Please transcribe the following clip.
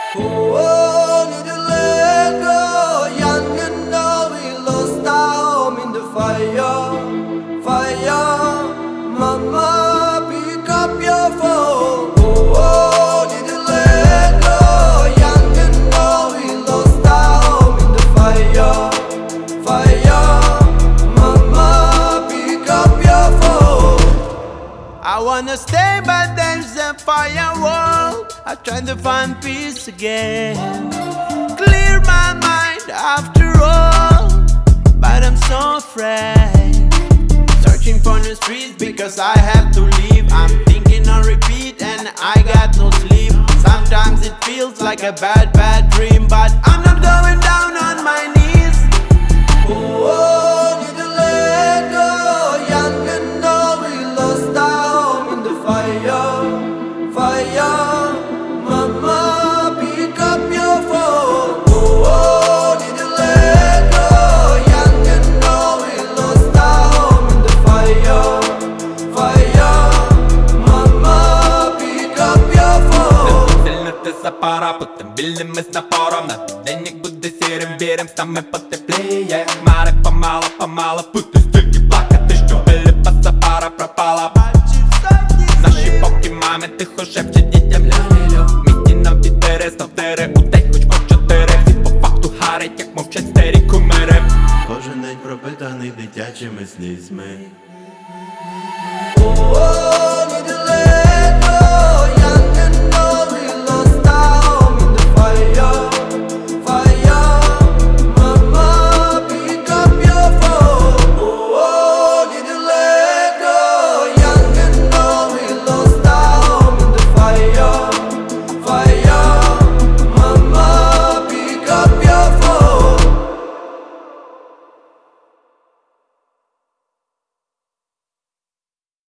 Oh, need to let go. Young and now we lost our home in the fire. Mama, pick up your phone. Oh, need to let go. Young and now we lost our home in the fire. Mama, pick up your phone. I wanna stay, but there's a firewall. I try to find peace again, clear my mind after all, but I'm so afraid. Searching for the streets because I have to leave. I'm thinking on repeat and I got no sleep. Sometimes it feels like a bad dream, but I'm not going down on my knees. Oh, need to let go. Young and now we lost our home in the fire. Mama, pick up your phone. Oh, need to let go. Young and now we lost our home in the fire. Mama, pick up your phone. Силната са пара, пътем билиме с напора. На денник буде сирен вирем, стаме пъте плея. Маре па-мала, пъте стъки плакате, щубели па са пара пропала. Наши поки маме тихо шепче дітям ля-ля-ля. Місті нам підбере, ставтере, утей хоч по-4. Всі по факту харять, як мовчать старі кумери. Кожен день пропитаний дитячими слізьми.